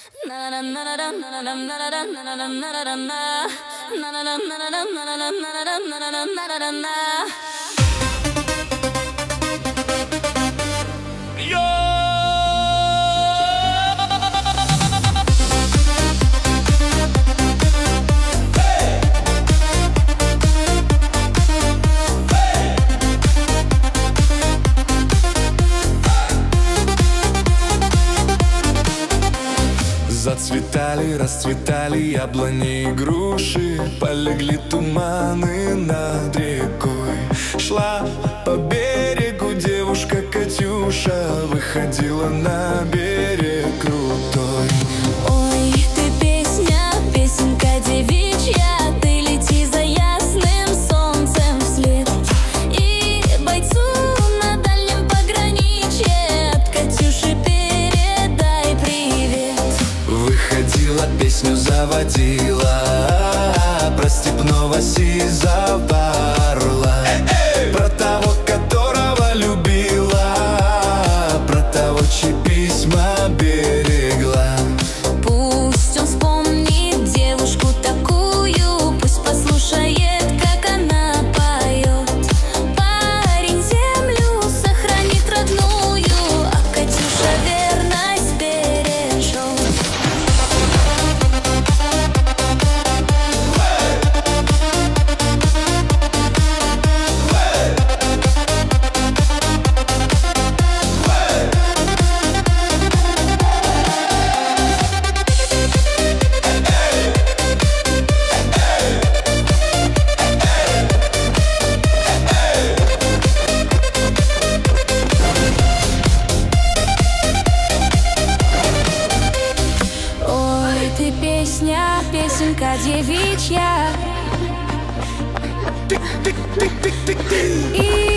Зацветали, расцветали яблони и груши, полегли туманы над рекой. Шла по берегу девушка Катюша, выходила на берег крутой. Ой, ты песня, песенка девичья, ты лети за ясным солнцем вслед. И бойцу на дальнем пограничье от Катюши передай привет. Выходила, песню заводила про степного сизого орла, про того, которого любила, про того, чьи письма берегла. Пусть он вспомнит девушку такую, пусть послушает, как она поет. Парень землю сохранит родную, а Катюша верность бережет. Ой, ты песня, песенка девичья, и